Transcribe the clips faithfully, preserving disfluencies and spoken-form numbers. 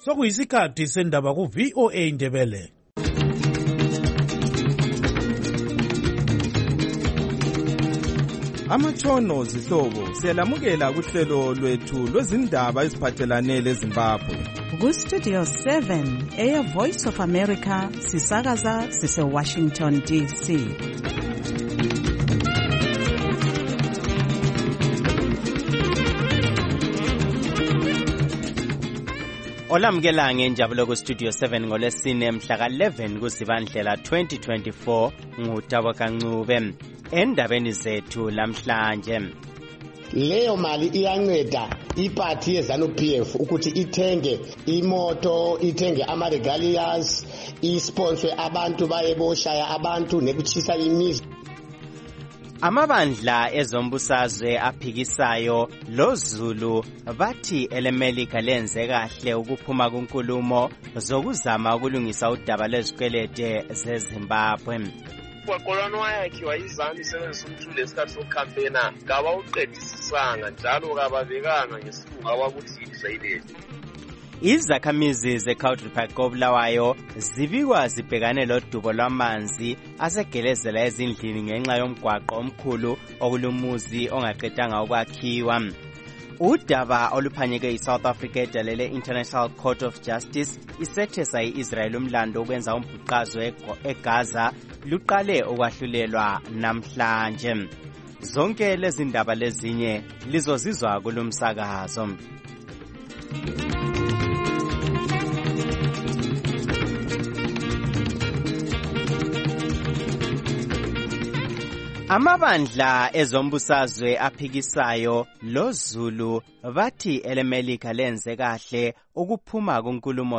sokuyisikhathi sendaba ku V O A Ndebele. Amatshono zihlobo siyalamukela kuhlelo lwethu lwezindaba eziphathelane leZimbabwe. Ku Studio seven, Air Voice of America, sisakaza sise Washington D C. Olamukela ngenjabulo ku Studio seven ngolesine mhla ka eleven kuZibandlela twenty twenty-four ngutabo kancube. Endabeni zethu lamhlanje, leyo mali iyanceda iparty yeZANU P F ukuthi ithenge imoto, ithenge ama regalias, isponsor abantu bayeboshaya abantu nekuchisa imizi. Amabandla ezombusazwe aphikisayo loZulu bathi elemelika lenze kahle ukuphuma kunkulumo zokuzama ukulungisa udaba lwezikwelede zeZimbabwe. Kwakolwana wayakhiwa izanu isebenzisa umthule esikhathi sokucampaigna ngaba uqedisisanga njalo kababekanga ngesilungu abakuthi yidlayilele. Izakhamizi zeCountry Park koBulawayo zibikwa zibhekane lodubo lwamanzi asegelezela ezindlini ngenxa yomgwaqo omkhulu okulumuzi ongaqedanga ukwakhiwa. Udaba oluphanyeke iSouth Africa edalele International Court of Justice isethesa iIsrael umlando ukwenza umbhuqazo eGaza luqale ukwahlulelwa namhlanje. Zonke lezi ndaba lezinye lizozizwa kulumsakazo. Amabandla ezombusazwe aphikisayo loZulu bathi elemelika lenze kahle ukuphuma kunkulumo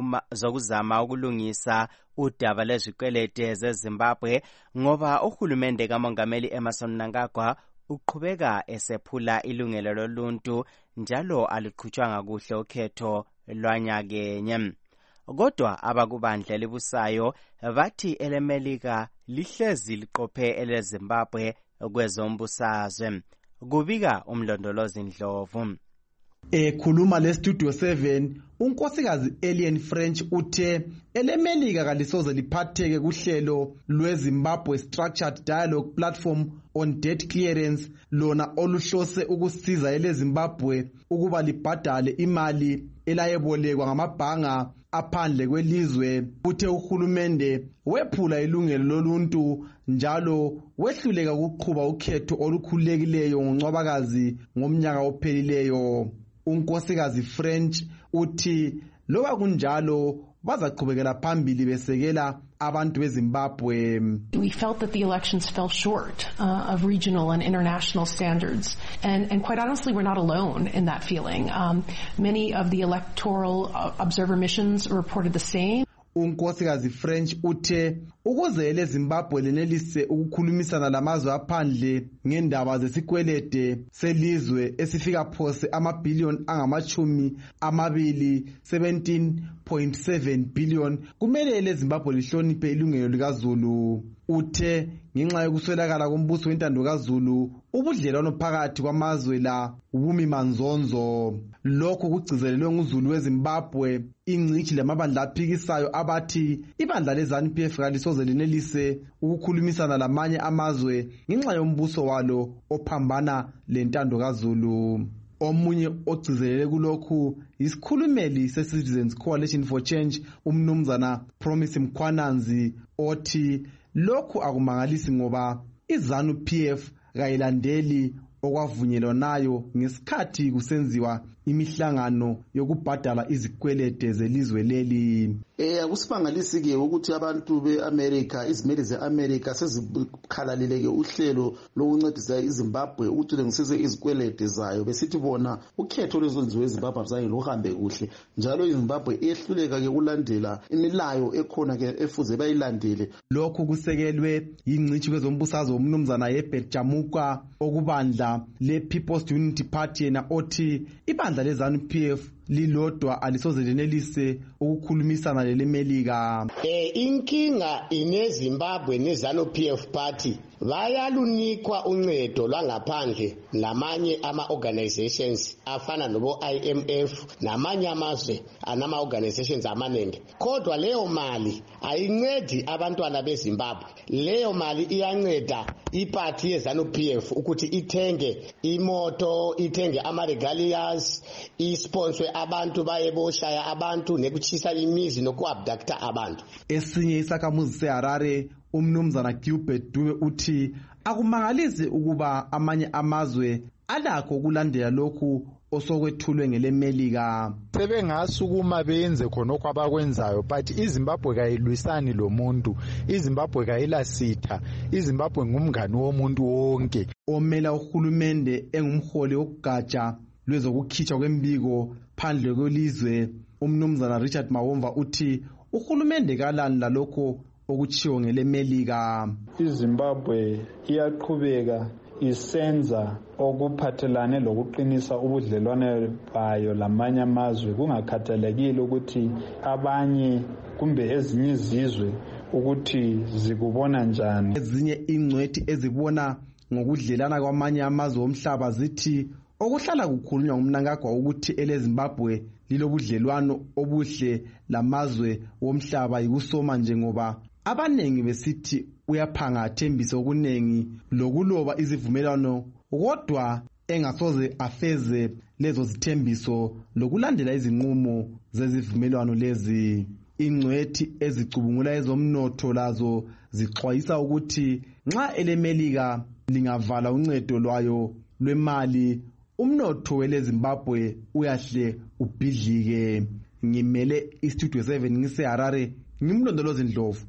zokuzama ukulungisa udaba lwezikwelede zeZimbabwe ngoba uhulumende kaMongameli Emmerson Mnangagwa uqhubeka esephula ilungelo loluntu njalo aliqhutshwanga kuhle ukhetho lwanyakenye. Kodwa abakubandla libusayo bathi elemelika lihlezi liqophe eleZimbabwe kwezombusazwe. Kubika umlondolozi Ndlovu. Ekhuluma leStudio seven, unkosikazi Alien French uthe elemelika kalisoze liphatheke kuhlelo lweZimbabwe Structured Dialogue Platform on Debt Clearance lona oluhlose ukusiza eleZimbabwe ukuba libhadale imali elayebolekwa ngamabhanga aphandle kwelizwe. Uthe uhulumende wephula ilungelo loluntu njalo wehluleka ukuqhuba ukhetho olukhululekileyo ngoNcwabakazi ngomnyaka ophelileyo. Unkosikazi French uthi loba kunjalo bazaqhubekela phambili besekela abantu beZimbabwe. We felt that the elections fell short uh, of regional and international standards, and, and quite honestly, we're not alone in that feeling. Um, many of the electoral uh, observer missions reported the same. Unkosikazi French uthe ukuze eleZimbabwe lenelise ukukhulumisana lamazwe aphandle ngendaba zesikwelede selizwe esifika phose amabhillion angamachumi amabili seventeen point seven billion kumele eleZimbabwe lihloniphe ilungelo likaZulu. Uthe ngenxa yokuswelakala kombuso wentando kaZulu ubudlelwano phakathi kwamazwe la ubumi manzonzo. Lokho kugcizelelwe nguZulu weZimbabwe. Ingcitshi lamabandla aphikisayo abathi ibandla leZANU P F kalisoze lenelise ukukhulumisana lamanye amazwe ngenxa yombuso walo ophambana lentando kaZulu. Omunye ogcizelele kulokhu isikhulumeli seCitizens Coalition for Change umnumzana Promise Mkhwananzi othi lokhu akumangalisi ngoba iZANU P F kayilandeli okwavunyelwa nayo ngesikhathi kusenziwa imihlangano yokubhadala izikwelede zelizwe leli. Eh akusibangalisi ke ukuthi abantu beAmerica izimeli zeAmerica sezikhalalile ke uhlelo lokuncedisa iZimbabwe ukuthi lengisise izikwelede zayo besithi bona ukhetho lwezonziwe eZimbabwe zange luhambe kuhle njalo iZimbabwe ehluleka ke kulandela imilayo ekhona ke efuze bayilandele. Lokhu kusekelwe ingcitshi kwezombusazwe umnumzana Herbert Jamuka okubandla le People's Unity Party na othi ibandla ibandla le-ZANU P F lilodwa alisoze lenelise ukukhulumisana lelemelika. Eh inkinga ineZimbabwe neZANU P F party bayalunikwa uncedo lwangaphandle namanye ama-organizations afana nobo I M F namanye amazwe anama-organizations amaningi. Kodwa leyo mali ayincedi abantwana beZimbabwe. Leyo mali iyanceda iparty yeZANU P F ukuthi ithenge imoto, ithenge ama-regalias, isponswe abantu bayeboshaya abantu nekuchisa imizi nokuabducta abantu. Esinye isakhamuzi seHarare umnumzana Gilbert Dube uthi akumangalisi ukuba amanye amazwe alakho ukulandela lokhu osokwethulwe ngelemelika. Sebengasukuma benze khonokho abakwenzayo but iZimbabwe kayilwisani lomuntu, iZimbabwe kayilasitha, iZimbabwe ngumngani womuntu wonke. Omela uhulumende engumholi wokugatsha lwezokukhitshwa kwembiko phandle kwelizwe umnumzana Richard Mawomva uthi uhulumende kalani lalokho okuchiwo ngelemelika. iZimbabwe iyaqhubeka isenza okuphathelane lokuqinisa ubudlelwane bayo lamanye amazwe kungakhathalekile ukuthi abanye kumbe ezinye izizwe ukuthi zikubona njani. Ezinye ingcwethi ezibona ngokudlelana kwamanye amazwe omhlaba zithi okuhlala kukhulunywa ngumnankagwa ukuthi eleZimbabwe lilobudlelwano obuhle lamazwe womhlaba yikusoma njengoba abanengi besithi uyaphanga athembise okunengi lokuloba izivumelwano kodwa engasoze afeze lezo zithembiso lokulandela izinqumo zezivumelwano lezi. Ingcwethi ezicubungula ezomnotho lazo zixwayisa ukuthi nxa elemelika lingavala uncedo lwayo lwemali umnotho weleZimbabwe uyahle ubhidlike. Ngimele iStudio seven ngiseHarare ngimlondolozi Ndlovu.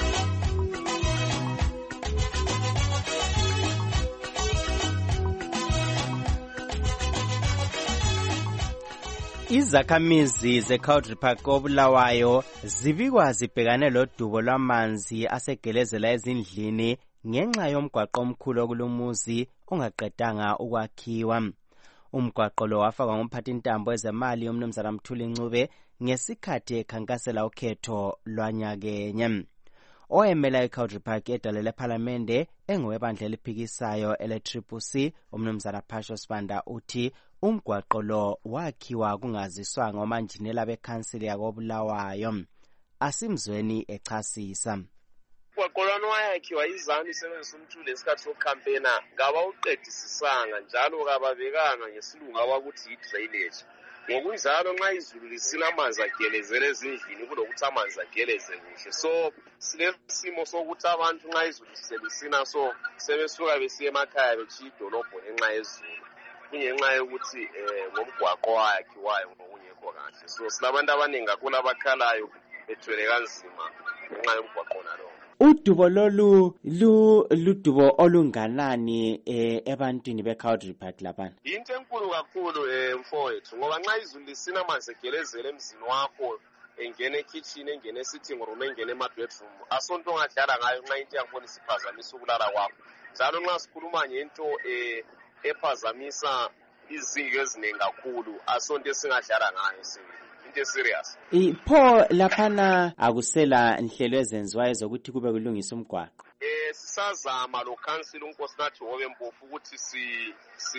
Izakhamizi zeCountry Park koBulawayo zibikwa zibhekane lodubo lwamanzi asegelezela ezindlini ngenxa yomgwaqo omkhulu kulumuzi ongaqedanga ukwakhiwa. Umgwaqo lo wafakwa ngumphathi intambo ezemali yomnumzana Mthuli Ncube ngesikhathi ekhankasela ukhetho lwanyakenye. Oyemela iCountry Park edale lePhalamende engowebandla eliphikisayo ele-Triple C umnumzana Phasho Sibanda uthi umgwaqo lo wakhiwa kungaziswa ngomanjinela bekhansili yakoBulawayo. Asimzweni echasisa. Umgwaqo lwana wayakhiwa iZANU isebenzisa umthuli esikhathi sokucampaigna ngabawuqedisisanga njalo kababekanga ngesilungu abakuthi yi-drainage. Ngokunjalo nxa izulu lisina amanzi agelezele ezindlini kulokuthi amanzi ageleze kuhle. So silesimo sokuthi abantu nxa izulu selisina so sebesuka besiya emakhaya bechiya idolobho ngenxa yezulu. Kungenxa yokuthi ngomgwaqo wakhiwayo ngokungekho kahle. So silabantu abaningi kakhulu abakhalayo bethwele kanzima ngenxa yomgwaqo nalowo. Udubo lolu lu ludubo olunganani eh ebantwini beCountry Park lapha. Into enkulu kakhulu eh mfowethu ngoba nxa izulu lisina amanzi egelezele emzini wakho engene ekitchen engene sitting room engene ema bedroom asonto ngadlala ngayo nxa into yakhona isiphazamisa ukulala kwakho. Njalo nxa sikhuluma ngento eh ephazamisa izinto eziningi kakhulu asonto esingadlala ngayo sisi. Into serious. Ipho laphana akusela inhlelo ezenziwayo zokuthi kube kulungisa umgwaqo. Eh sisazama lo council unkosinathi wobe mpofu ukuthi si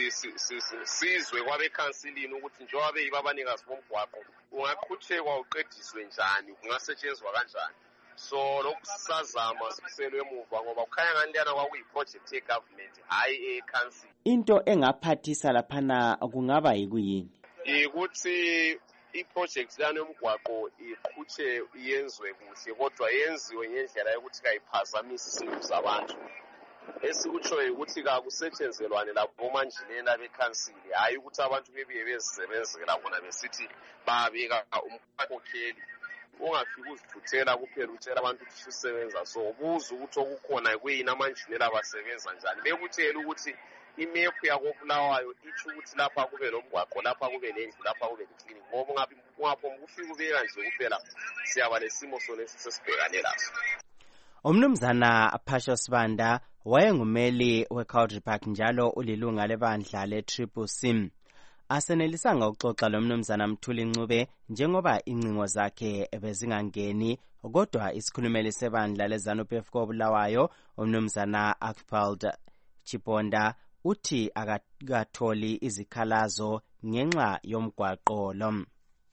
sizwe kwabe councilini ukuthi njengoba beyiba abanikazi bomgwaqo ungaqhuthekwa uqediswe njani kungasetshenzwa kanjani. So lokhu sisazama siselwe emuva ngoba kukhanya ngani lana kwakuyi project ye government hayi e council. Into engaphathisa laphana kungaba yikuyini? Ukuthi iproject lana yomgwaqo iqhuthe iyenzwe kuhle kodwa yenziwe ngendlela yokuthi kayiphazamisi izinto zabantu. Esikutshoyo ukuthi kakusetshenzelwane lapho omanjinela bekhansili hayi ukuthi abantu bebiye bezisebenzela bona besithi babeka umkhokheli. Ungafika uzithuthela kuphela utshela abantu ukuthi usebenza so ubuza ukuthi okukhona kuyini amanjinela abasebenza njani. Bekutshela ukuthi imephu yakoBulawayo itsho ukuthi lapha kube lomgwaqo lapha kube lendlu lapha kube leclinic ngoba ungabi ungaphomba ukufika ubeka nje kuphela siyaba lesimo sona sesibhekane laso. Umnumzana Phasho Sibanda wayengumeli weCountry Park njalo ulilunga lebandla le-Triple C. asenelisanga ukuxoxa lomnumzana Mthuli Ncube njengoba incingo zakhe bezingangeni, kodwa isikhulumeli sebandla leZANU-P F koBulawayo umnumzana Archibald Chiponda uthi akatholi izikhalazo ngenxa yomgwaqo lo.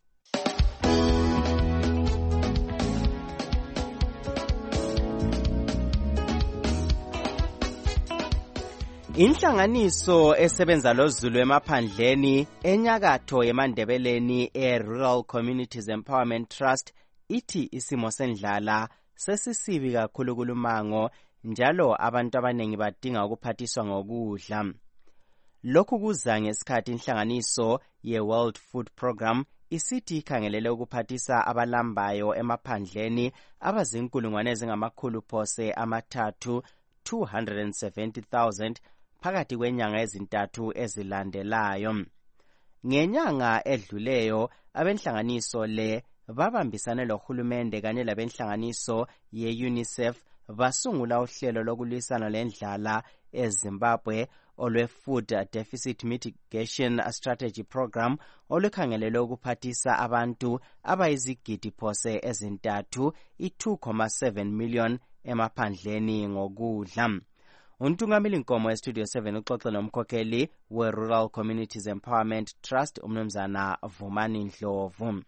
Inhlanganiso esebenza loZulu emaphandleni enyakatho yeMandebeleni e-Rural Communities Empowerment Trust ithi isimo sendlala sesisibi kakhulu kulumango njalo abantu abanengi badinga ukuphathiswa ngokudla. Lokhu kuza ngesikhathi inhlanganiso ye-World Food Program isithi ikhangelele ukuphathisa abalambayo emaphandleni abazinkulungwane ezingamakhulu phose amathathu two hundred seventy thousand phakathi kwenyanga ezintathu ezilandelayo. Ngenyanga edluleyo abenhlanganiso le babambisane lohulumende kanye labenhlanganiso ye-UNICEF basungula uhlelo lokulwisana lendlala eZimbabwe olwe-Food Deficit Mitigation Strategy Program olukhangelele ukuphathisa abantu abayizigidi phose ezintathu i-two point seven million emaphandleni ngokudla. Untungameli Nkomo eStudio seven uxoxe nomkhokheli we-Rural Communities Empowerment Trust umnumzana Vumani Ndlovu.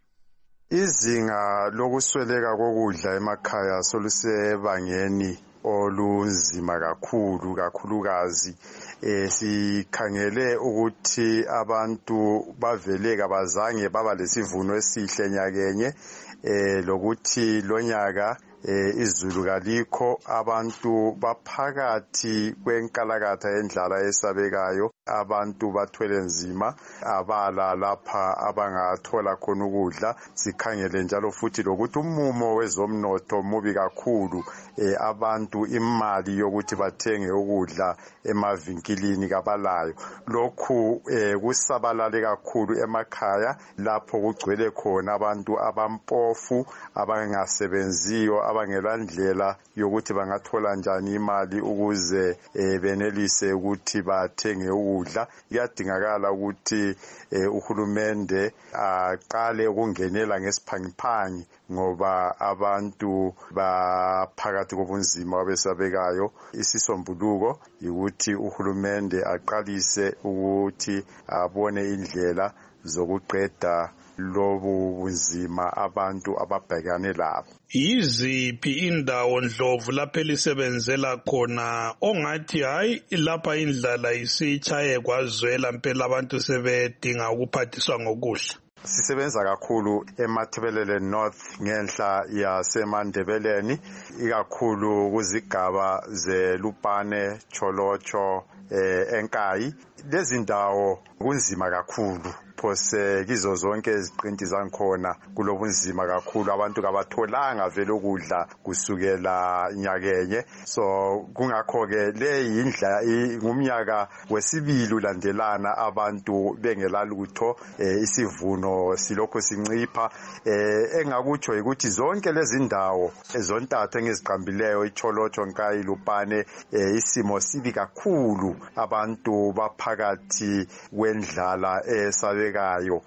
Izinga lokusweleka kokudla emakhaya solusebangeni olunzima kakhulu kakhulukazi eh sikhangele ukuthi abantu baveleka bazange baba lesivuno esihle nyakenye eh lokuthi lonyaka eh izulu kalikho abantu baphakathi kwenkalakatha endlala esabekayo abantu bathwele nzima abala lapha abangathola khona ukudla sikhangele njalo futhi lokuthi umumo wezomnotho mubi kakhulu eh abantu imali yokuthi bathenge ukudla emavinkilini kabalayo lokhu eh kusabalale kakhulu emakhaya lapho kugcwele khona abantu abampofu abangasebenziyo abangelandlela yokuthi bangathola njani imali ukuze eh, benelise ukuthi bathenge ukudla. Kuyadingakala ukuthi eh, uhulumende aqale uh, ukungenela ngesiphangiphangi ngoba abantu baphakathi kobunzima obesabekayo. Isisombuluko ukuthi uhulumende aqalise ukuthi abone indlela zokuqeda lobu bunzima abantu ababhekane labo. Yiziphi indawo Ndlovu lapho elisebenzela khona ongathi hayi lapha indlala isichaye kwazwela impela abantu sebedinga ukuphathiswa ngokudla? Sisebenza kakhulu eMathebelele North ngenhla yaseMandebeleni ikakhulu kuzigaba zeLupane, Cholocho, eh, Enkayi. Lezi ndawo kunzima kakhulu phose kizo zonke iziqinti zankhona kulobunzima kakhulu abantu kabatholanga vele ukudla kusukela nyakenye. So kungakho ke le indla ngumnyaka wesibili ulandelana abantu bengelalutho eh, isivuno silokho sincipha eh, engakutsho ukuthi zonke lezi ndawo ezontathu engiziqambileyo iCholocho, Nkayi, Lupane eh, isimo sibi kakhulu abantu baphakathi kwendlala esabekayo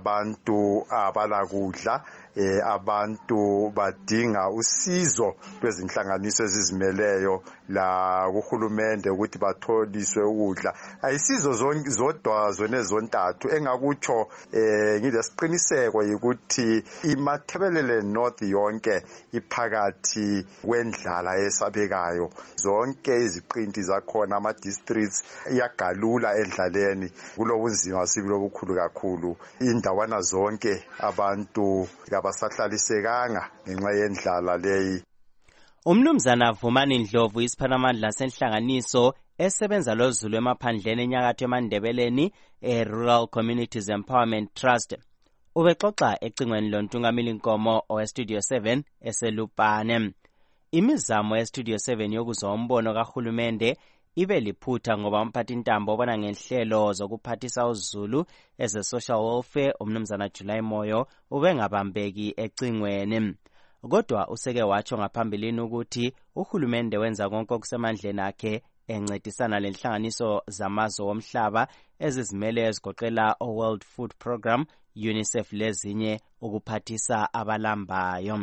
abantu abalakudla eh abantu badinga usizo lwezinhlanganiso ezizimeleyo la kuhulumende ukuthi batholiswe ukudla. Ayisizo zodwa zone zontathu engakutsho eh ngilesiqiniseko ukuthi iMathebelele North yonke iphakathi kwendlala esabekayo. Zonke iziqinti zakhona ama districts iyagalula endlaleni kulobunzima sibilo bukhulu kakhulu. Indawana zonke abantu abasahlalisekanga ngenxa yendlala leyi. Umnumzana Vumani Ndlovu isipharamandla senhlanganiso esebenza loZulu emaphandleni enyakatho eMandebeleni e-Rural Communities Empowerment Trust ubexoxa ecingweni lontungameli Nkomo oweStudio seven eselupane. Imizamo yeStudio seven yokuzwa umbono kahulumende ibe liphutha ngoba umphathi intambo obona ngenhlelo zokuphathisa uZulu eze social welfare umnumzana July Moyo ubengabambeki ecingweni. Kodwa useke watsho ngaphambilini ukuthi uhulumende wenza konke okusemandleni akhe encedisana lenhlanganiso zamazwe omhlaba ezizimele ezigoqela o-World Food Program, UNICEF lezinye ukuphathisa abalambayo.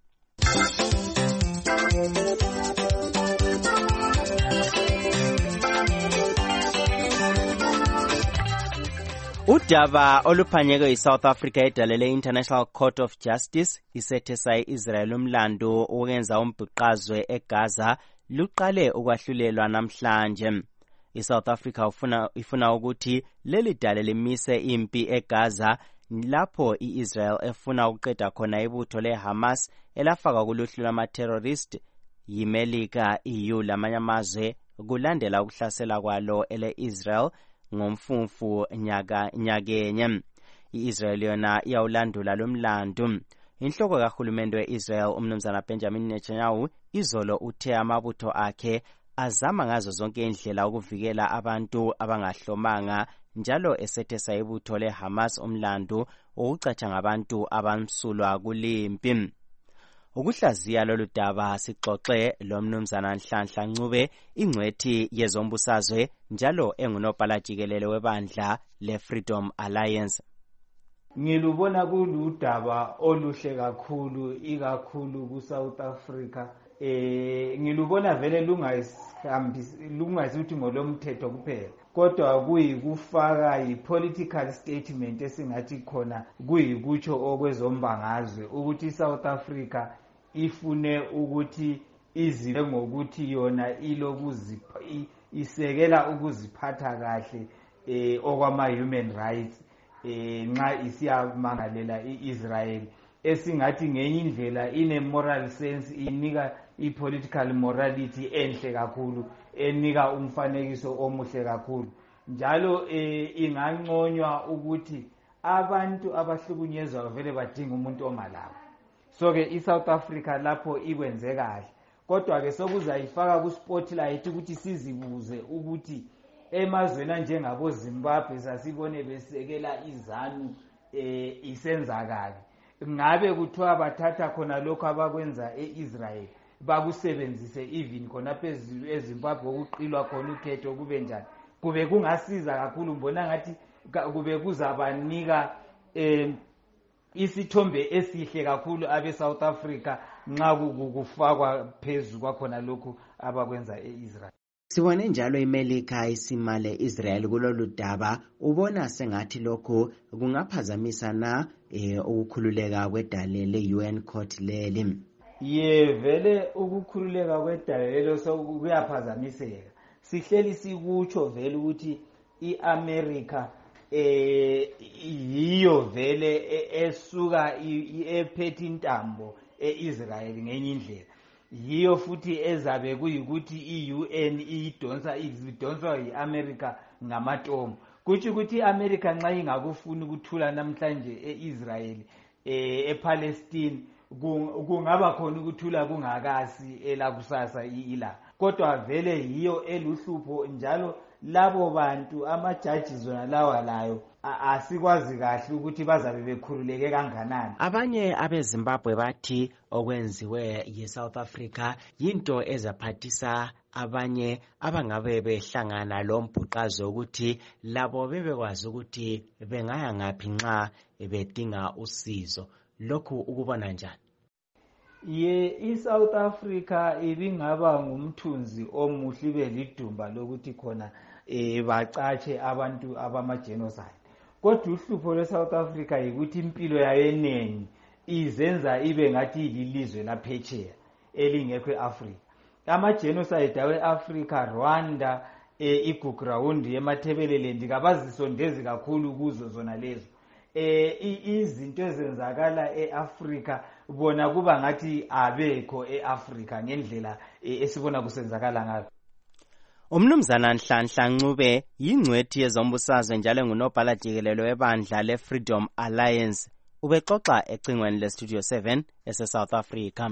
Udaba oluphanyekwe yiSouth Africa edalele International Court of Justice isethesa i-Israel umlando ukwenza umbhuqazwe eGaza luqale ukwahlulelwa namhlanje. ISouth Africa ufuna ifuna ukuthi leli dale limise impi eGaza lapho iIsrael efuna ukuqeda khona ibutho leHamas elafaka kuluhlu lama-terrorist yimelika E U lamanye amazwe kulandela ukuhlasela kwalo ele-Israel ngomfumfu nyaka nyakenye. iIsrael yona iyawulandula lomlando. Inhloko kahulumende weIsrael umnumzana Benjamin Netanyahu izolo uthe amabutho akhe azama ngazo zonke indlela ukuvikela abantu abangahlomanga njalo esethesa ibutho leHamas umlando ukucatsha ngabantu abamsulwa kulimpi. Ukuhlaziya lolu daba sixoxe lomnumzana Nhlanhla Ncube ingcwethi yezombusazwe njalo engunobhala jikelele webandla leFreedom Alliance. Ngilubona kuludaba oluhle kakhulu ikakhulu kuSouth Africa. Eh ngilubona vele lungayihambisi lungayisuthi ngolomthetho kuphela kodwa kuyikufaka ipolitical statement esingathi khona kuyikutsho okwezombangazwe ukuthi iSouth Africa ifune ukuthi izibe ngokuthi yona ilokuzipha isekela ukuziphatha kahle eh okwama human rights eh nxa isiyamangalela iIsrael esingathi ngenye indlela ine moral sense inika ipolitical morality enhle kakhulu enika umfanekiso omuhle kakhulu njalo eh inganconywa ukuthi abantu abahlukunyezwa vele badinga umuntu ongalabo. So ke iSouth Africa lapho ikwenze kahle kodwa ke sokuzayifaka ku spotlight ukuthi sizibuze ukuthi emazweni njengabo Zimbabwe sasibone besekela izanu eh isenzakala ngabe kuthiwa bathatha khona lokho abakwenza eIsrael bakusebenzise even khona phezulu eZimbabwe ukuqilwa khona ukhetho kube njani kube kungasiza kakhulu mbona ngathi kube kuzabanika eh isithombe esihle kakhulu abe South Africa nxa kufakwa phezulu kwakhona lokho abakwenza eIsrael. Sibone njalo imelika isimale Israel kulolu daba ubona sengathi lokho kungaphazamisa na eh, ukukhululeka kwedale le-U N court leli. Ye vele ukukhululeka kwedale lelo so kuyaphazamiseka. Sihleli sikutsho vele ukuthi iAmerica eh yiyo vele esuka ephethe intambo eIsrael ngenye indlela. Yiyo futhi ezabe kuyikuthi iU N idonsa idonswa yiAmerica ngamatomo kuthi ukuthi iAmerica nxa ingakufuni ukuthula namhlanje eIsrael eh ePalestine kungaba khona ukuthula kungakasi elakusasa ila kodwa vele yiyo eluhlupho njalo labo bantu amajaji zona lawa layo asikwazi kahle ukuthi bazabe bekhululeke kanganani. Abanye abeZimbabwe bathi okwenziwe yiSouth Africa yinto ezaphathisa abanye abangabe behlangana lombhuqazo ukuthi labo bebekwazi ukuthi bengaya ngaphi nxa bedinga usizo. Lokhu ukubona njani? Ye iSouth Africa ibingaba ngumthunzi omuhle belidumba lokuthi khona eh bacatshe abantu abama genocide. Kodwa uhlupho lweSouth Africa yikuthi impilo yayenengi izenza ibe ngathi lilizwe laphetsheya elingekho eAfrica. Ama genocide aweAfrica Rwanda eh iGugurawundi yeMathebeleland kabazisondezi kakhulu kuzo zona lezo. Eh izinto ezenzakala eAfrica bona kuba ngathi abekho eAfrica ngendlela esibona kusenzakala ngayo. Umnumzana Nhlanhla Ncube yingcwethi yezombusazwe njalo ngunobhala jikelele webandla leFreedom Alliance ubexoxa ecingweni leStudio seven eseSouth Africa.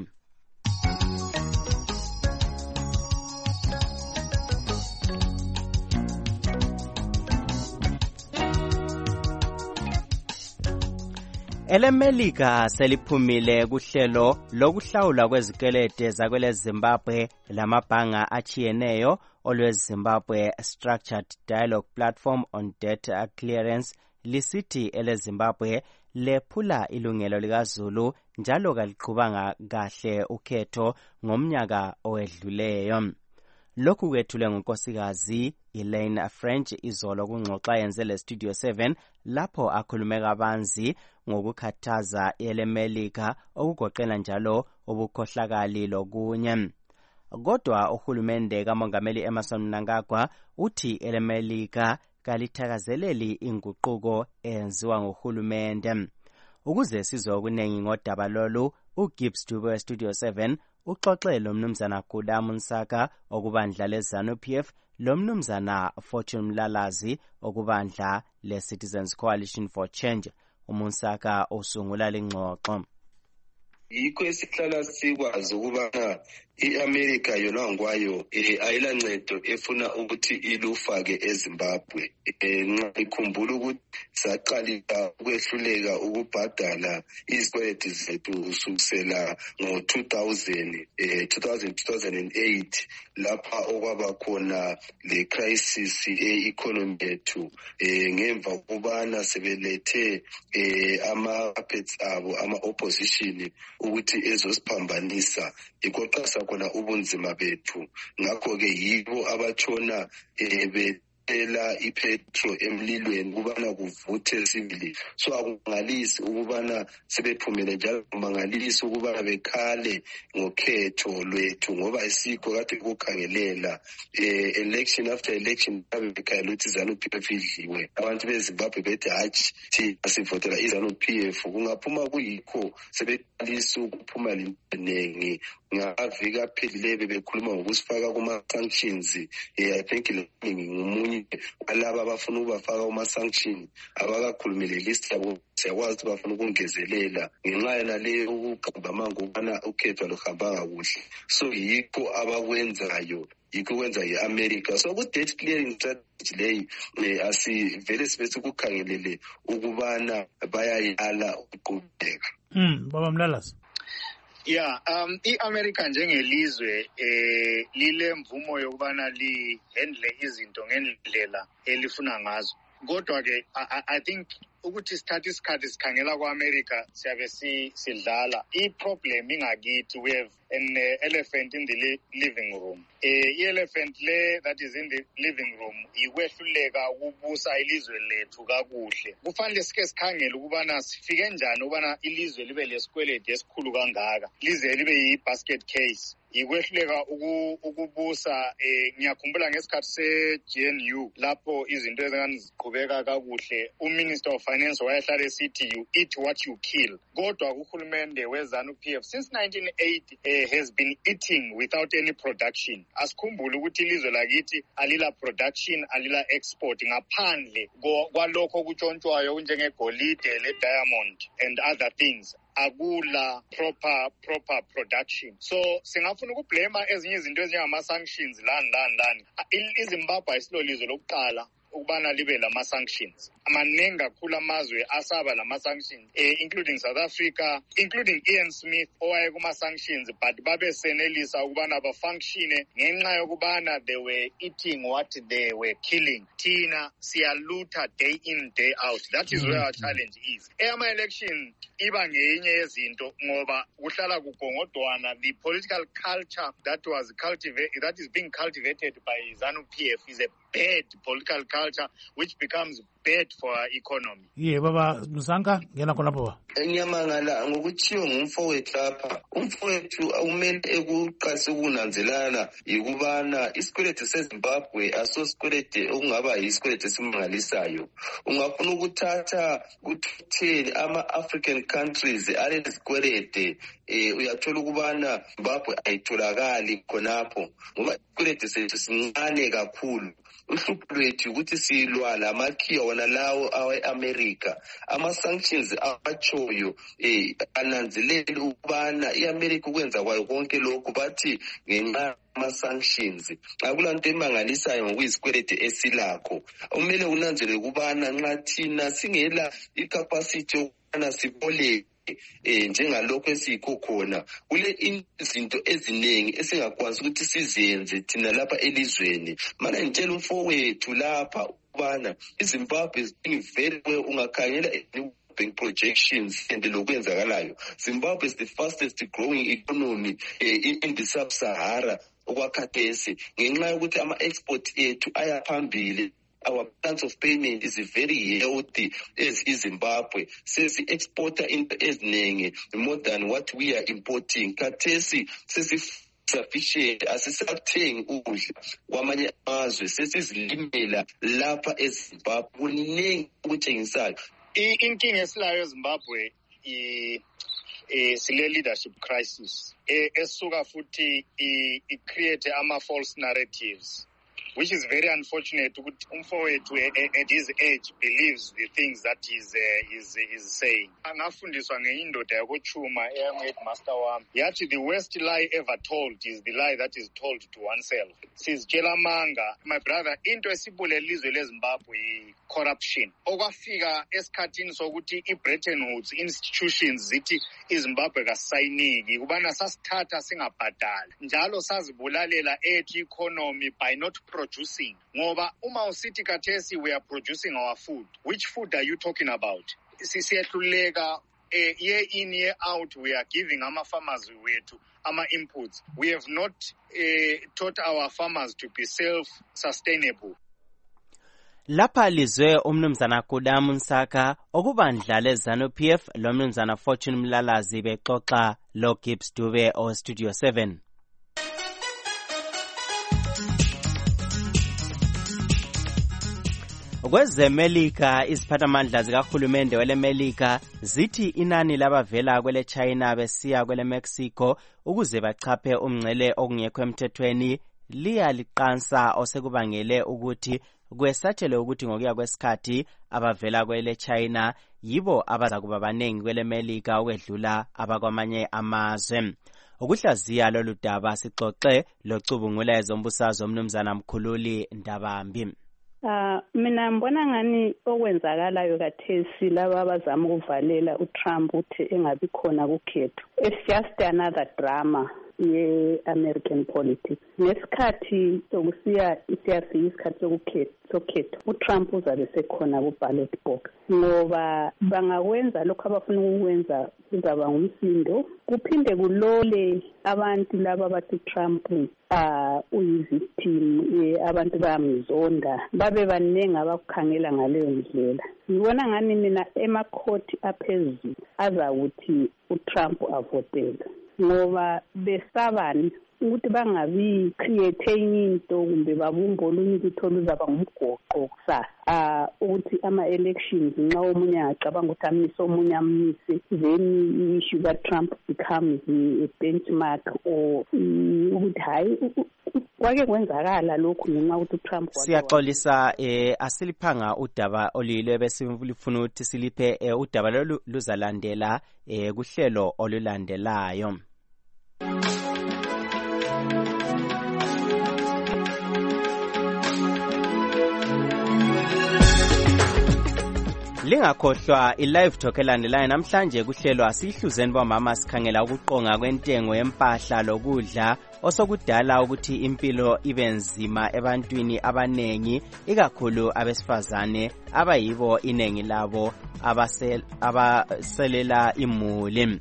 EleMelika seliphumile kuhlelo lokuhlawula kwezikwelede zakwele Zimbabwe lamabhanga achiyeneyo olweZimbabwe Structured Dialogue Platform on Debt Clearance lisithi eleZimbabwe lephula ilungelo likaZulu njalo kaliqhubanga kahle ukhetho ngomnyaka owedluleyo. Lokhu kwethule ngunkosikazi Elaine French izolo kungxoxa yenze le Studio seven lapho akhulume kabanzi ngokukhathaza eleMelika okugoqela njalo ubukhohlakali lokunye. Kodwa uhulumende kaMongameli Emmerson Mnangagwa uthi eleMelika kalithakazeleli inguquko eyenziwa ngohulumende. Ukuze sizwe okuningi ngodaba lolu, uGibbs Dube we Studio seven uxoxe lo mnumzana Guda Munsaka okubandla leZANU-P F lo mnumzana Fortune Mlalazi okubandla leCitizens Coalition for Change. Umunsaka usungula lengxoxo. Yikho esihlala sikwazi ukubana iAmerica yona ngwayo ayilancedo efuna ukuthi ilufake eZimbabwe. Nxa ikhumbula ukuthi saqalisa ukwehluleka ukubhadala izikweletu zethu kusukela ngo two thousand two thousand eight lapha okwaba khona le crisis e-economy yethu ngemva kubana sebelethe ama puppets abo ama opposition ukuthi ezosiphambanisa ikoqasa kona ubunzima bethu. Ngakho ke yibo abatshona betela ipetro emlilweni kubana kuvuthe sibili. So akungalisi ukubana sebephumele njalo mangalisi ukubana bekhale ngokhetho lwethu ngoba isikho kade kukhangelela election after election bekhaya ukuthi ZANU-P F idliwe. Abantu beZimbabwe bethi hatshi thina sivotela iZANU-P F kungaphuma kuyikho sebeqalisa ukuphuma linengi ngavika aphelileyo bekhuluma ngokusifaka kuma sanctions. I think ngumunye walaba abafuna ukubafaka kuma sanctions abakakhulumile list yabo siyakwazi bafuna ukungezelela ngenxa yena leyo ukugamba manje ukubana ukhetho luhamba kakuhle. So yikho abakwenzayo yikho kwenza iAmerica. So ku debt clearing strategy leyi asivele sibese ukukhangelele ukubana bayayala ukuqhubeka. Mm baba Mlalazi. Yeah, um iAmerica njengelizwe eh lile mvumo yokubana li handle izinto ngendlela elifuna ngazo. Kodwa ke I think ukuthi sithatha isikhathi sikhangela kwaAmerica siyabe sidlala. I-problem ingakithi, we have an uh, elephant in the li living room. Eh i-elephant le that is in the living room ikwehluleka ukubusa ilizwe lethu kakuhle. Kufanele sike sikhangele ukubana sifike njani ukubana ilizwe libe lesikweledi esikhulu kangaka lize libe yi-basket case. Ikwehluleka ukubusa eh ngiyakhumbula ngesikhathi se-G N U lapho izinto ezingani ziqhubeka kakuhle. uMinister of Finance wayehlala esithi you eat what you kill. Kodwa uhulumende weZANU-P F since nineteen eighty eh, has been eating without any production. Asikhumbule ukuthi ilizwe lakithi alila production alila export ngaphandle kwalokho kutshontshwayo njengegolide le diamond and other things. Akula proper proper production. So singafuna ukublame ezinye izinto ezinjengama sanctions lani lani lani. iZimbabwe isilolizwe lokuqala ukubana libe lama sanctions. Amaningi kakhulu amazwe asaba lama sanctions eh, including South Africa, including Ian Smith owaye kuma sanctions, but babe senelisa ukubana ba function ngenxa yokubana they were eating what they were killing. Tina siyaluta day in day out. That is where our challenge is. Ema election iba ngenye yezinto ngoba kuhlala kugongodwana. The political culture that was cultivated, that is being cultivated by ZANU-P F is a bad political culture which becomes bad for our economy. Ye baba Musanka ngena khona baba. Enyamangala ngokuthiyo ngumfowethu lapha. Umfowethu awumele ekuqasa ukunanzelana yikubana isikweletu seZimbabwe asosikweletu okungaba yisikweletu esimangalisayo. Ungafuna ukuthatha kutheni ama African countries alesikweletu eh uyathola ukubana Zimbabwe ayitholakali khonapho ngoba isikweletu sethu sincane kakhulu. Uhlupho lwethu ukuthi silwa lamakhiwa wona lawo awe-America. Ama-sanctions abachoyo eh ananzelele ukubana i-America ukwenza kwayo konke lokhu bathi ngenxa ama-sanctions. Akulanto emangalisayo ngokuyisikweletu esilakho. Umele unanzelele ukubana nxa thina singela icapacity yokubana siboleke eh njengalokho esikho khona kule izinto eziningi esingakwazi ukuthi sizenze thina lapha elizweni. Mana ngitshela umfowethu lapha ubana iZimbabwe is doing very well. Ungakhangela bank projections and lokwenzakalayo. Zimbabwe is the fastest growing economy eh, in the sub-Sahara okwakhathesi ngenxa yokuthi ama-export ethu ayaphambili. Our balance of payment is very healthy as iZimbabwe. Sesi exporter into eziningi more than what we are importing. Kathesi sesi sufficient asisathengi ukudla kwamanye amazwe sesizilimela lapha eZimbabwe. Kuningi okutshengisayo. Inkinga esilayo eZimbabwe i eh sile leadership crisis esuka futhi i create ama false narratives, which is very unfortunate ukuthi umfowethu at his age believes the things that he's uh, is is saying. Angafundiswa ngeindoda yakochuma eyamheadmaster wami yathi the worst lie ever told is the lie that is told to oneself. Sizitshela manga my brother into esibule elizwe leZimbabwe corruption okwafika esikhathini sokuthi iBretton Woods institutions zithi iZimbabwe kasayiniki kubana sasithatha singabhadali njalo sazibulalela ethi economy by not producing. Ngoba uma usithi kathesi we are producing our food, which food are you talking about? Sisiyahluleka eh, year in year out we are giving ama farmers wethu ama inputs. We have not uh, taught our farmers to be self-sustainable. Lapha lizwe umnumzana Kudamu Nsaka okubandla leZanu-P F lo mnumzana Fortune Mlalazi bexoxa lo Gibbs Dube o Studio seven. Kwezemelika iziphathamandla zikahulumende welemelika zithi inani labavela kwele China besiya kwele Mexico ukuze bachaphe umngcele okungekho emthethweni liyaliqansa osekubangele ukuthi kwesatshele ukuthi ngokuya kwesikhathi abavela kwele China yibo abaza kuba baningi kwele Melika ukwedlula abakwamanye amazwe. Ukuhlaziya lolu daba sixoxe locubunguleza umbusazwe umnumzana Mkhululi Ndabambi. Uh, mina mbona ngani okwenzakalayo kathesi laba abazama ukuvalela uTrump uthi engabi khona kukhetho. It's just another drama ye-American politics. Ngesikhathi sokusiya isiyafika isikhathi sokukhetho uTrump uzabe sekhona ku-ballot box ngoba bangakwenza lokho abafuna ukukwenza kuzaba ngumsindo kuphinde kulole abantu laba bathi Trump uh, uyivictim abantu bayamzonda babe baningi abakukhangela ngaleyo ndlela. Ngibona ngani mina emakhoti aphezulu azakuthi uTrump avotele ngoba besabani ukuthi bangabi creating into kumbe babumba olunye ukuthi oluzaba ngumgoqo kusasa ah ukuthi ama elections nxa omunye acabanga ukuthi amise omunye amise then issue that Trump becomes a benchmark or ukuthi hayi kwake kwenzakala lokhu ngenxa ukuthi uTrump siyaxolisa eh asiliphanga udaba olile bese lifuna ukuthi siliphe eh, udaba lolu luzalandela eh kuhlelo olulandelayo. Lingakhohlwa ilive talk elandelayo namhlanje kuhlelo asihluzeni bomama sikhangela ukuqonga kwentengo yempahla lokudla osokudala ukuthi impilo ibe nzima ebantwini abanengi ikakhulu abesifazane abayibo inengi labo abasel abaselela imuli.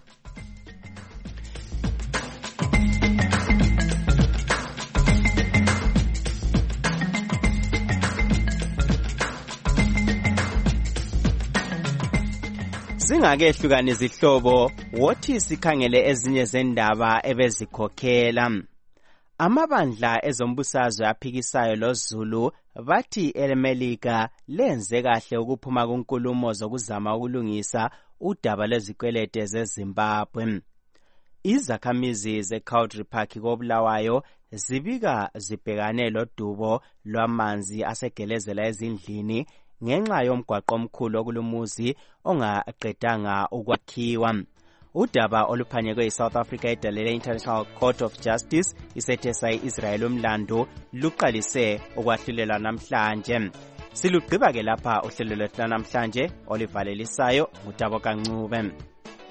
Singakehluka nezihlobo wothi sikhangele ezinye zendaba ebezikhokhela. Amabandla ezombusazwe aphikisayo loZulu bathi eMelika lenze kahle ukuphuma kunkulumo zokuzama ukulungisa udaba lezikwelete zeZimbabwe. Izakhamizi zeCountry Park koBulawayo zibika zibhekane lodubo lwamanzi asegelezela ezindlini ngenxa yomgwaqo omkhulu okulumuzi ongaqedanga ukwakhiwa. Udaba oluphanyekwe eSouth Africa edalele International Court of Justice isethesa iIsrael umlando luqalise ukwahlulela namhlanje. Silugqiba ke lapha uhlelo lwethu namhlanje olivalelisayo ngutabo kaNcube.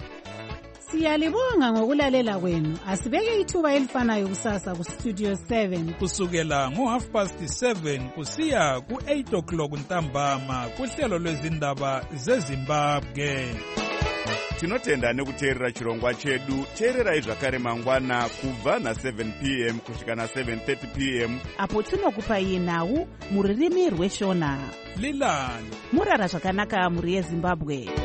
Siyalibonga ngokulalela kwenu. Asibeke ithuba elifanayo kusasa ku Studio seven kusukela ngo half past seven kusiya ku eight o'clock ntambama kuhlelo lwezindaba zeZimbabwe. Tinotenda nekuteerera chirongwa chedu. Teererai zvakare mangwana kubva na seven p m kusvika na seven thirty p m apo tinokupai nhau muririmi rweshona. Lilani murara zvakanaka muri yeZimbabwe.